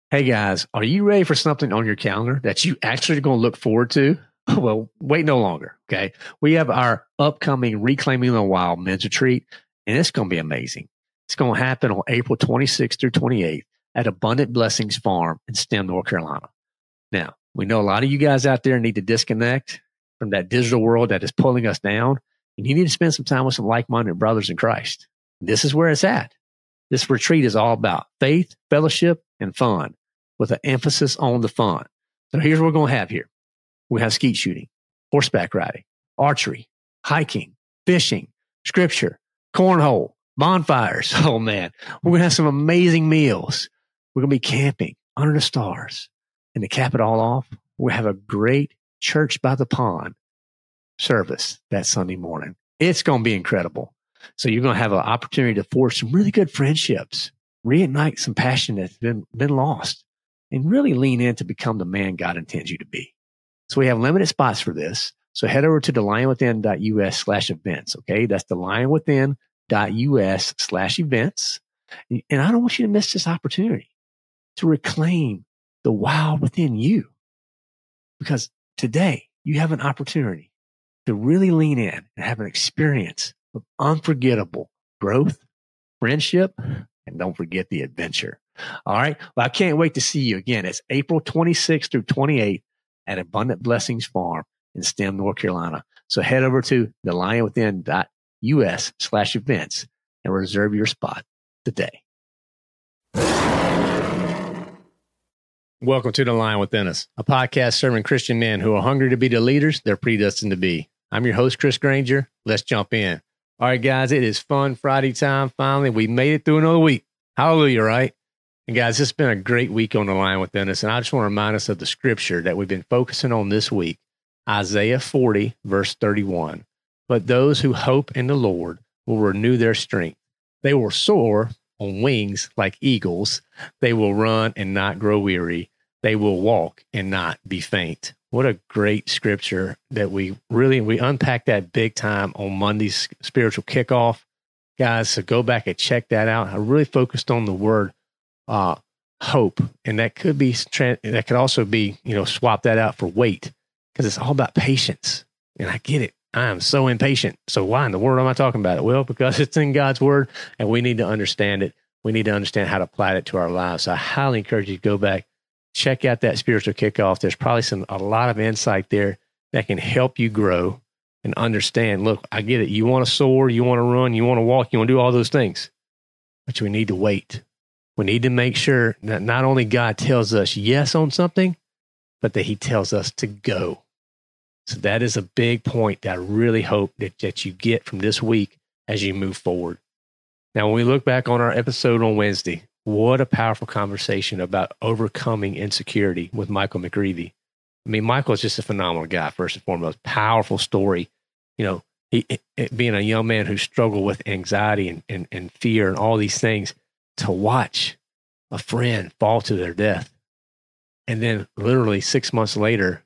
Hey guys, are you ready for something on your calendar that you actually are going to look forward to? Well, wait no longer. Okay. We have our upcoming Reclaiming the Wild men's retreat, and it's going to be amazing. It's going to happen on April 26th through 28th at Abundant Blessings Farm in Stem, North Carolina. Now, we know a lot of you guys out there need to disconnect from that digital world that is pulling us down, and you need to spend some time with some like-minded brothers in Christ. This is where it's at. This retreat is all about faith, fellowship, and fun, with an emphasis on the fun. So here's what we're going to have here. We have skeet shooting, horseback riding, archery, hiking, fishing, scripture, cornhole, bonfires. Oh man, we're going to have some amazing meals. We're going to be camping under the stars. And to cap it all off, we have a great church by the pond service that Sunday morning. It's going to be incredible. So you're going to have an opportunity to forge some really good friendships, reignite some passion that's been lost, and really lean in to become the man God intends you to be. So we have limited spots for this. So head over to thelionwithin.us/events. Okay. That's thelionwithin.us/events. And I don't want you to miss this opportunity to reclaim the wild within you, because today you have an opportunity to really lean in and have an experience of unforgettable growth, friendship, and don't forget the adventure. All right. Well, I can't wait to see you again. It's April 26th through 28th at Abundant Blessings Farm in Stem, North Carolina. So head over to thelionwithin.us/events and reserve your spot today. Welcome to The Lion Within Us, a podcast serving Christian men who are hungry to be the leaders they're predestined to be. I'm your host, Chris Granger. Let's jump in. All right, guys, it is fun Friday time. Finally, we made it through another week. Hallelujah, right? And guys, it's been a great week on The Lion Within Us. And I just want to remind us of the scripture that we've been focusing on this week, Isaiah 40, verse 31. But those who hope in the Lord will renew their strength. They will soar on wings like eagles. They will run and not grow weary. They will walk and not be faint. What a great scripture that we unpacked that big time on Monday's spiritual kickoff. Guys, so go back and check that out. I really focused on the word hope, and that could also be, swap that out for wait, because it's all about patience. And I get it. I am so impatient. So why in the world am I talking about it? Well, because it's in God's word, and we need to understand it. We need to understand how to apply it to our lives. So I highly encourage you to go back, check out that spiritual kickoff. There's probably a lot of insight there that can help you grow and understand. Look, I get it. You want to soar, you want to run, you want to walk, you want to do all those things, but we need to wait. We need to make sure that not only God tells us yes on something, but that he tells us to go. So that is a big point that I really hope that you get from this week as you move forward. Now, when we look back on our episode on Wednesday, what a powerful conversation about overcoming insecurity with Michael McGreevy. I mean, Michael is just a phenomenal guy, first and foremost. Powerful story. He being a young man who struggled with anxiety and fear and all these things, to watch a friend fall to their death. And then literally 6 months later,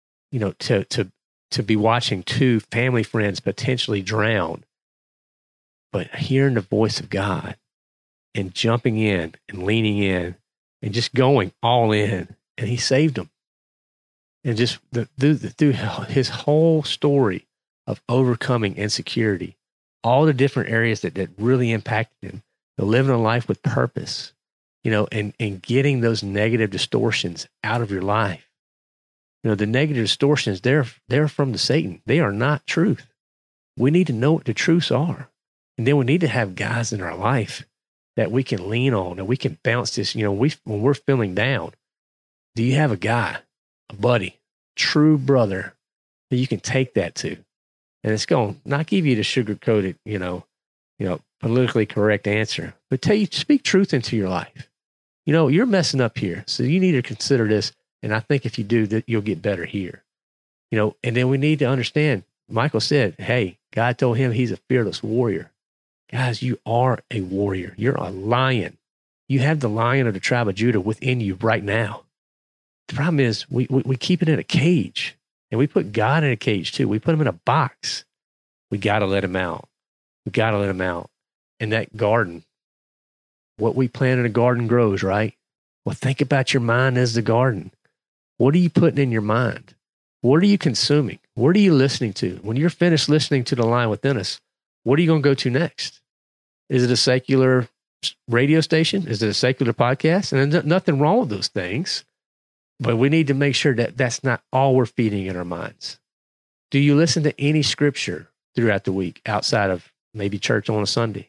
to be watching two family friends potentially drown, but hearing the voice of God and jumping in and leaning in and just going all in, and he saved them. And just through his whole story of overcoming insecurity, all the different areas that really impacted him, living a life with purpose, and getting those negative distortions out of your life. The negative distortions, they're from the Satan. They are not truth. We need to know what the truths are. And then we need to have guys in our life that we can lean on, and we can bounce this. When we're feeling down, do you have a guy, a buddy, true brother that you can take that to? And it's going to not give you the sugar-coated, politically correct answer, but speak truth into your life. You're messing up here, so you need to consider this. And I think if you do that, you'll get better here. And then we need to understand, Michael said, hey, God told him he's a fearless warrior. Guys, you are a warrior. You're a lion. You have the Lion of the tribe of Judah within you right now. The problem is we keep it in a cage, and we put God in a cage too. We put him in a box. We got to let him out. We got to let him out. And that garden, what we plant in a garden grows, right? Well, think about your mind as the garden. What are you putting in your mind? What are you consuming? What are you listening to? When you're finished listening to the Lion Within Us, what are you going to go to next? Is it a secular radio station? Is it a secular podcast? And there's nothing wrong with those things, but we need to make sure that that's not all we're feeding in our minds. Do you listen to any scripture throughout the week outside of maybe church on a Sunday?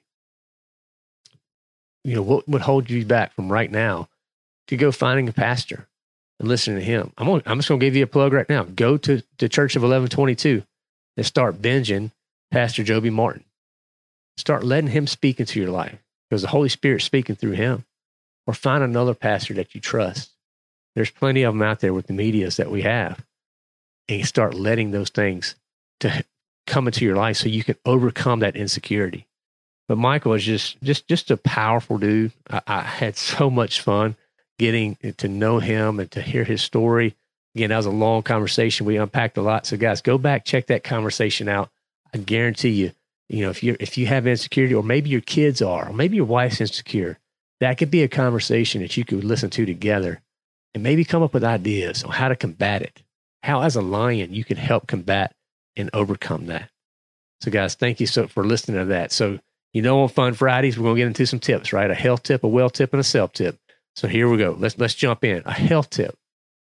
What would hold you back from right now to go finding a pastor and listening to him? I'm just going to give you a plug right now. Go to the Church of 1122 and start binging Pastor Joby Martin. Start letting him speak into your life because the Holy Spirit's speaking through him. Or find another pastor that you trust. There's plenty of them out there with the medias that we have. And you start letting those things to come into your life so you can overcome that insecurity. But Michael is just a powerful dude. I had so much fun getting to know him and to hear his story. Again, that was a long conversation. We unpacked a lot. So guys, go back, check that conversation out. I guarantee you, if you have insecurity, or maybe your kids are, or maybe your wife's insecure, that could be a conversation that you could listen to together and maybe come up with ideas on how to combat it. How, as a lion, you can help combat and overcome that. So guys, thank you for listening to that. So, on Fun Fridays, we're going to get into some tips, right? A health tip, a well tip, and a self tip. So here we go. Let's jump in. A health tip.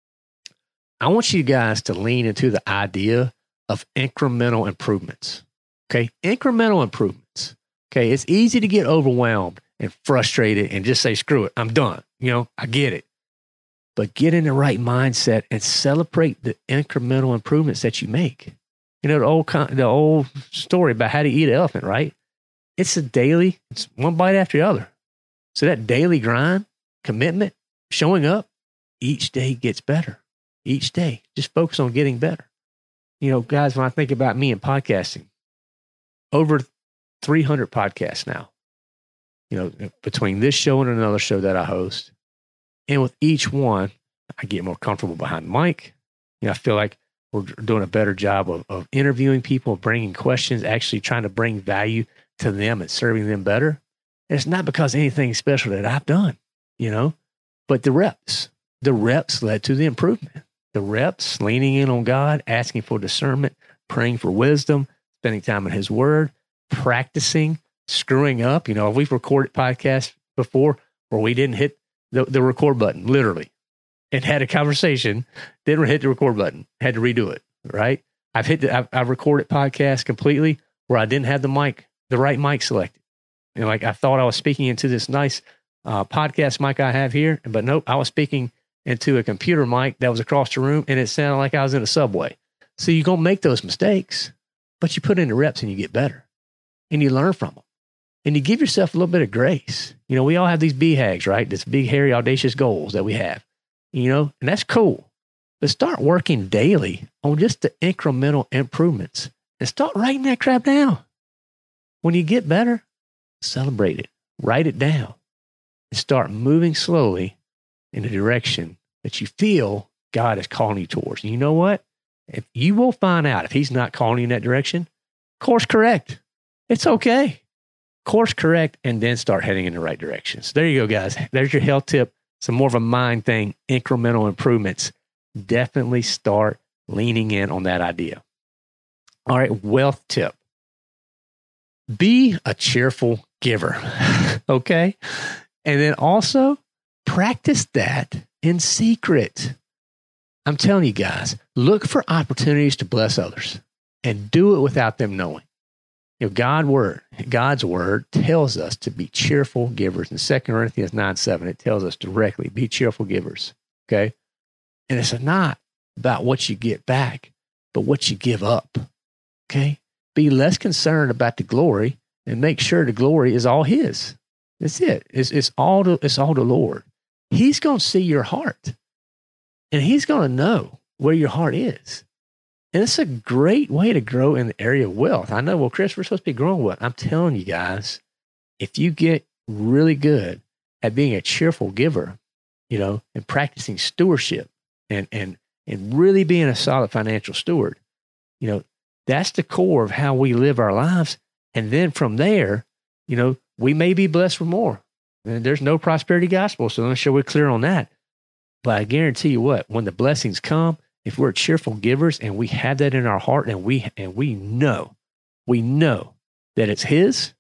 I want you guys to lean into the idea of incremental improvements. Okay? Incremental improvements. Okay? It's easy to get overwhelmed and frustrated and just say, screw it, I'm done. I get it. But get in the right mindset and celebrate the incremental improvements that you make. The old story about how to eat an elephant, right? It's it's one bite after the other. So that daily grind, commitment, showing up, each day gets better. Each day, just focus on getting better. Guys, when I think about me and podcasting, over 300 podcasts now, between this show and another show that I host. And with each one, I get more comfortable behind the mic. I feel like we're doing a better job of interviewing people, bringing questions, actually trying to bring value to them and serving them better. And it's not because anything special that I've done, but the reps led to the improvement. The reps, leaning in on God, asking for discernment, praying for wisdom, spending time in His Word, practicing, screwing up. We've recorded podcasts before where we didn't hit the record button, literally, and had a conversation, didn't hit the record button, had to redo it, right? I've recorded podcasts completely where I didn't have the right mic selected. I thought I was speaking into this nice podcast mic I have here, but nope, I was speaking into a computer mic that was across the room, and it sounded like I was in a subway. So you're going to make those mistakes, but you put in the reps and you get better, and you learn from them. And you give yourself a little bit of grace. We all have these BHAGs, right? This big, hairy, audacious goals that we have, and that's cool. But start working daily on just the incremental improvements and start writing that crap down. When you get better, celebrate it, write it down, and start moving slowly in the direction that you feel God is calling you towards. And you know what? If you will find out if He's not calling you in that direction, course correct. It's okay. Course correct, and then start heading in the right direction. So there you go, guys. There's your health tip. Some more of a mind thing, incremental improvements. Definitely start leaning in on that idea. All right, wealth tip. Be a cheerful giver, okay? And then also practice that in secret. I'm telling you guys, look for opportunities to bless others and do it without them knowing. God's word tells us to be cheerful givers. In 2 Corinthians 9:7, it tells us directly, be cheerful givers, okay? And it's not about what you get back, but what you give up, okay? Be less concerned about the glory and make sure the glory is all His. That's it. It's all the Lord. He's going to see your heart, and He's going to know where your heart is. And it's a great way to grow in the area of wealth. I know, well, Chris, we're supposed to be growing what? I'm telling you guys, if you get really good at being a cheerful giver, and practicing stewardship and really being a solid financial steward, that's the core of how we live our lives. And then from there, we may be blessed with more. And there's no prosperity gospel, so let's sure we're clear on that. But I guarantee you what, when the blessings come, if we're cheerful givers and we have that in our heart and we know that it's His,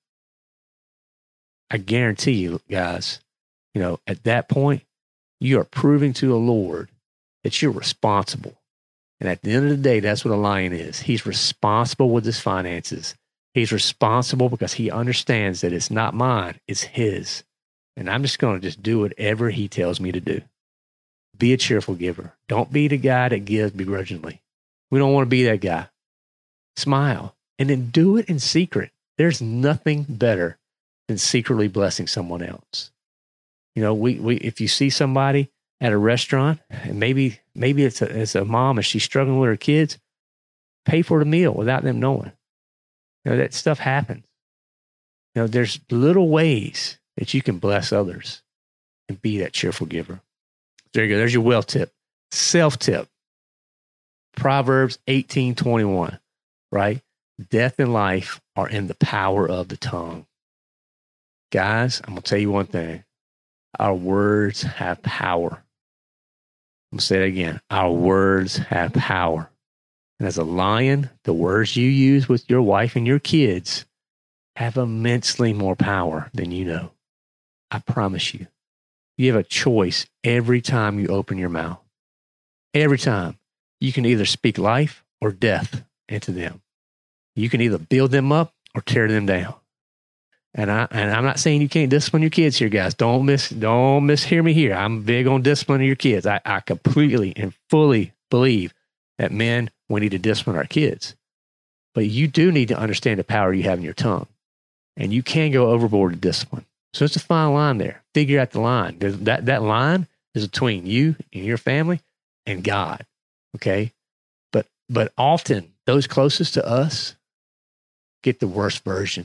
I guarantee you guys, at that point, you are proving to the Lord that you're responsible. And at the end of the day, that's what a lion is. He's responsible with his finances. He's responsible because he understands that it's not mine, it's His. And I'm just going to just do whatever He tells me to do. Be a cheerful giver. Don't be the guy that gives begrudgingly. We don't want to be that guy. Smile and then do it in secret. There's nothing better than secretly blessing someone else. We if you see somebody at a restaurant and maybe it's a mom and she's struggling with her kids, pay for the meal without them knowing. That stuff happens. There's little ways that you can bless others and be that cheerful giver. There you go. There's your well tip. Self-tip. Proverbs 18:21, right? Death and life are in the power of the tongue. Guys, I'm going to tell you one thing. Our words have power. I'm going to say it again. Our words have power. And as a lion, the words you use with your wife and your kids have immensely more power than you know. I promise you. You have a choice every time you open your mouth. Every time. You can either speak life or death into them. You can either build them up or tear them down. And I'm not saying you can't discipline your kids here, guys. Don't mishear me here. I'm big on disciplining your kids. I completely and fully believe that men, we need to discipline our kids. But you do need to understand the power you have in your tongue. And you can go overboard with discipline. So it's a fine line there. Figure out the line. That line is between you and your family and God. Okay? But often those closest to us get the worst version.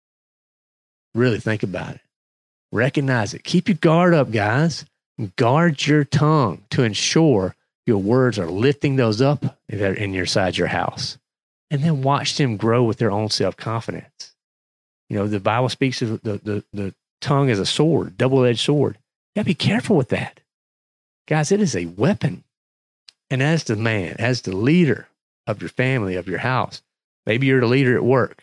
Really think about it. Recognize it. Keep your guard up, guys. Guard your tongue to ensure your words are lifting those up inside your house. And then watch them grow with their own self-confidence. The Bible speaks of the tongue as a sword, double-edged sword. You got to be careful with that. Guys, it is a weapon. And as the man, as the leader of your family, of your house, maybe you're the leader at work,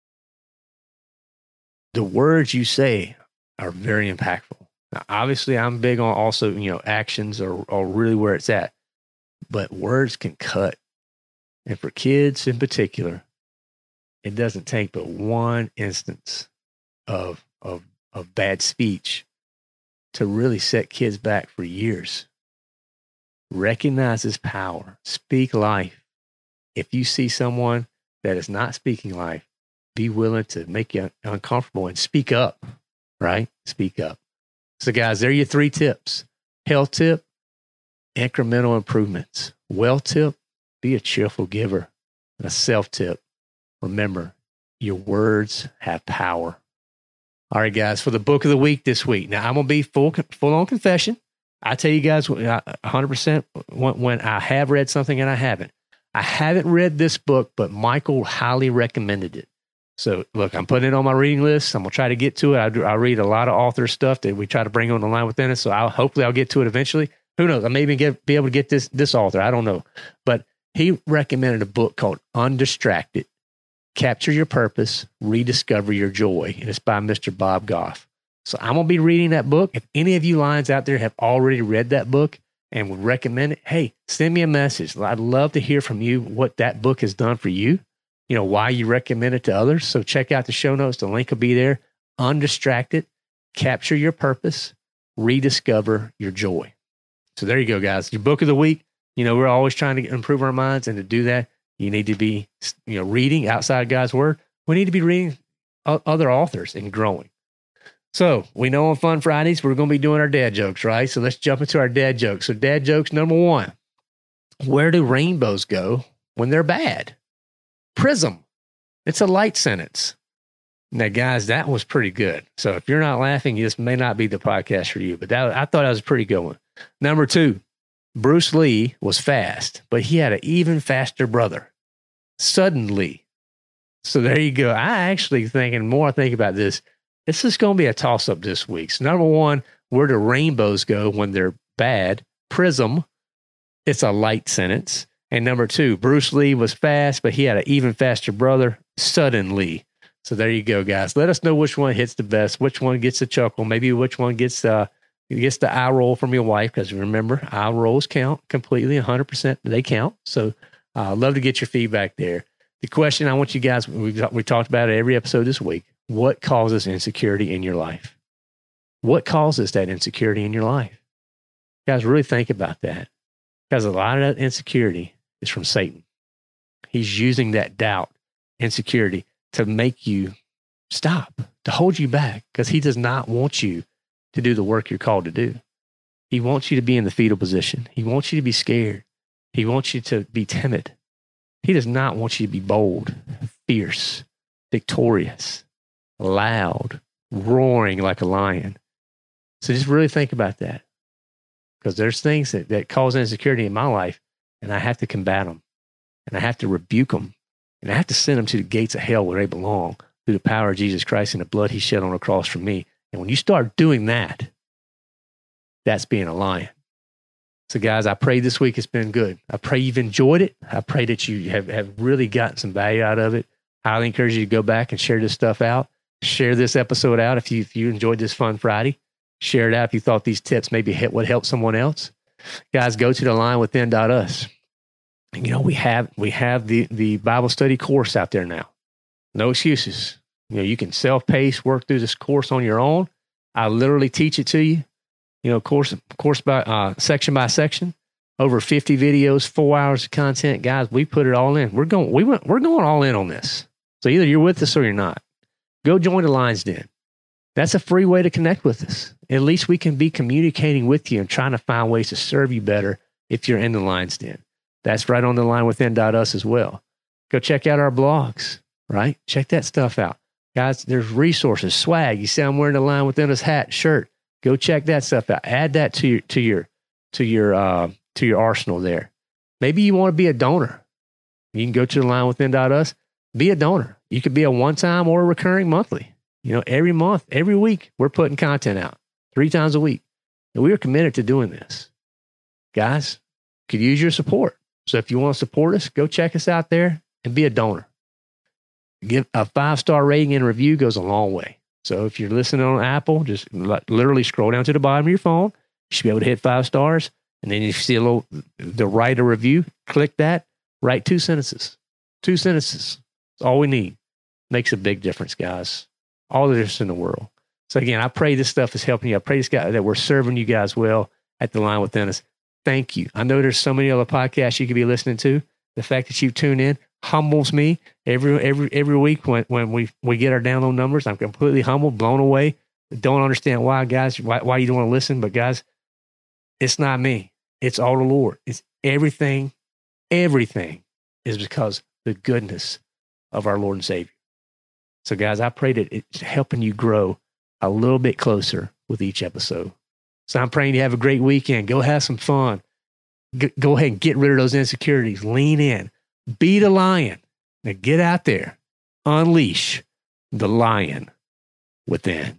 the words you say are very impactful. Now, obviously, I'm big on also, actions are really where it's at. But words can cut. And for kids in particular, it doesn't take but one instance of bad speech to really set kids back for years. Recognize His power. Speak life. If you see someone that is not speaking life, be willing to make you uncomfortable and speak up, right? Speak up. So guys, there are your 3 tips. Health tip, incremental improvements. Well tip, be a cheerful giver. And a self tip, remember, your words have power. All right, guys, for the book of the week this week. Now, I'm going to be full on confession. I tell you guys 100% when I have read something and I haven't. I haven't read this book, but Michael highly recommended it. So, look, I'm putting it on my reading list. I'm going to try to get to it. I read a lot of author stuff that we try to bring on the line within it. So, hopefully I'll get to it eventually. Who knows? I may even be able to get this author. I don't know. But he recommended a book called Undistracted, Capture Your Purpose, Rediscover Your Joy. And it's by Mr. Bob Goff. So I'm going to be reading that book. If any of you lions out there have already read that book and would recommend it, hey, send me a message. I'd love to hear from you what that book has done for you, why you recommend it to others. So check out the show notes. The link will be there. Undistracted, Capture Your Purpose, Rediscover Your Joy. So there you go, guys. Your book of the week. We're always trying to improve our minds, and to do that, you need to be, reading outside God's word. We need to be reading other authors and growing. So we know on Fun Fridays, we're going to be doing our dad jokes, right? So let's jump into our dad jokes. So dad jokes number 1, where do rainbows go when they're bad? Prism. It's a light sentence. Now, guys, that was pretty good. So if you're not laughing, this may not be the podcast for you, but I thought that was a pretty good one. Number 2, Bruce Lee was fast, but he had an even faster brother, Suddenly. So there you go. I actually think, and more I think about this, This is going to be a toss-up this week. So number one, where do rainbows go when they're bad? Prism. It's a light sentence. And number two, Bruce Lee was fast, but he had an even faster brother, suddenly. So there you go, guys. Let us know which one hits the best, which one gets the chuckle, maybe which one gets the eye roll from your wife, because remember, eye rolls count completely, 100%. They count. So I'd love to get your feedback there. The question I want you guys, we talked about it every episode this week. What causes insecurity in your life? What causes that insecurity in your life? Guys, really think about that. Because a lot of that insecurity is from Satan. He's using that doubt, insecurity, to make you stop, to hold you back, because he does not want you to do the work you're called to do. He wants you to be in the fetal position. He wants you to be scared. He wants you to be timid. He does not want you to be bold, fierce, victorious, loud, roaring like a lion. So just really think about that, because there's things that cause insecurity in my life, and I have to combat them, and I have to rebuke them, and I have to send them to the gates of hell where they belong through the power of Jesus Christ and the blood he shed on the cross for me. And when you start doing that, that's being a lion. So guys, I pray this week it's been good. I pray you've enjoyed it. I pray that you have really gotten some value out of it. I highly encourage you to go back and share this stuff out. Share this episode out if you enjoyed this Fun Friday. Share it out if you thought these tips maybe would help someone else. Guys, go to the linewithin.us. You know, we have the Bible study course out there now. No excuses. You know, you can self-pace, work through this course on your own. I literally teach it to you. You know, course by section by section, over 50 videos, 4 hours of content. Guys, we put it all in. We're going all in on this. So either you're with us or you're not. Go join the Lion's Den. That's a free way to connect with us. At least we can be communicating with you and trying to find ways to serve you better if you're in the Lion's Den. That's right on the linewithin.us as well. Go check out our blogs, right? Check that stuff out. Guys, there's resources, swag. You see I'm wearing the Lion Within Us hat, shirt. Go check that stuff out. Add that to your arsenal there. Maybe you want to be a donor. You can go to the linewithin.us. Be a donor. You could be a one-time or a recurring monthly. You know, every month, every week, we're putting content out 3 times a week. And we are committed to doing this. Guys, could use your support. So if you want to support us, go check us out there and be a donor. Give a 5-star rating and review goes a long way. So if you're listening on Apple, just literally scroll down to the bottom of your phone. You should be able to hit 5 stars. And then if you see the write a review, click that, write 2 sentences. 2 sentences. That's all we need. Makes a big difference, guys. All the difference in the world. So again, I pray this stuff is helping you. I pray that we're serving you guys well at the Line Within Us. Thank you. I know there's so many other podcasts you could be listening to. The fact that you tune in humbles me every week when we get our download numbers. I'm completely humbled, blown away. Don't understand why, guys, why you don't want to listen. But guys, it's not me. It's all the Lord. It's everything is because the goodness of our Lord and Savior. So guys, I pray that it's helping you grow a little bit closer with each episode. So I'm praying you have a great weekend. Go have some fun. Go ahead and get rid of those insecurities. Lean in. Be the lion. Now get out there. Unleash the lion within.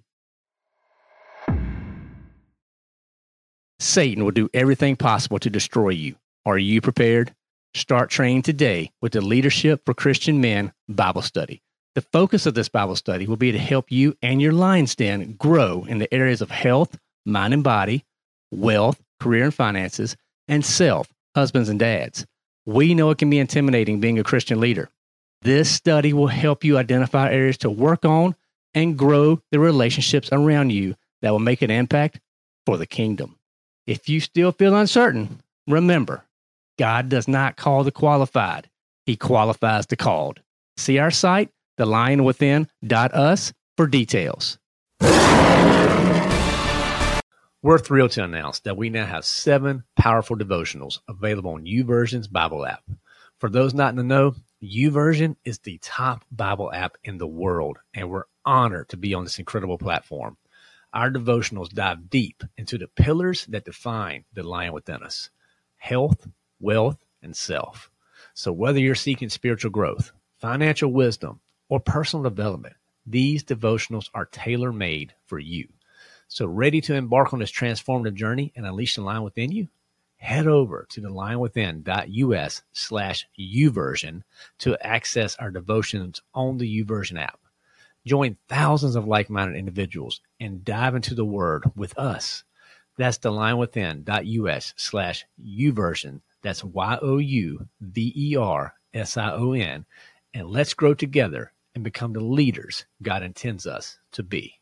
Satan will do everything possible to destroy you. Are you prepared? Start training today with the Leadership for Christian Men Bible Study. The focus of this Bible study will be to help you and your Lion's Den grow in the areas of health, mind and body, wealth, career and finances, and self, husbands and dads. We know it can be intimidating being a Christian leader. This study will help you identify areas to work on and grow the relationships around you that will make an impact for the kingdom. If you still feel uncertain, remember, God does not call the qualified. He qualifies the called. See our site, thelionwithin.us, for details. We're thrilled to announce that we now have 7 powerful devotionals available on YouVersion's Bible app. For those not in the know, YouVersion is the top Bible app in the world, and we're honored to be on this incredible platform. Our devotionals dive deep into the pillars that define the Lion Within Us: health, wealth, and self. So whether you're seeking spiritual growth, financial wisdom, or personal development, These devotionals are tailor-made for you. So ready to embark on this transformative journey and unleash the lion within you? Head over to thelionwithin.us/YouVersion to access our devotions on the YouVersion app. Join thousands of like-minded individuals and dive into the Word with us. That's thelionwithin.us/YouVersion. That's YOUVERSION. And let's grow together and become the leaders God intends us to be.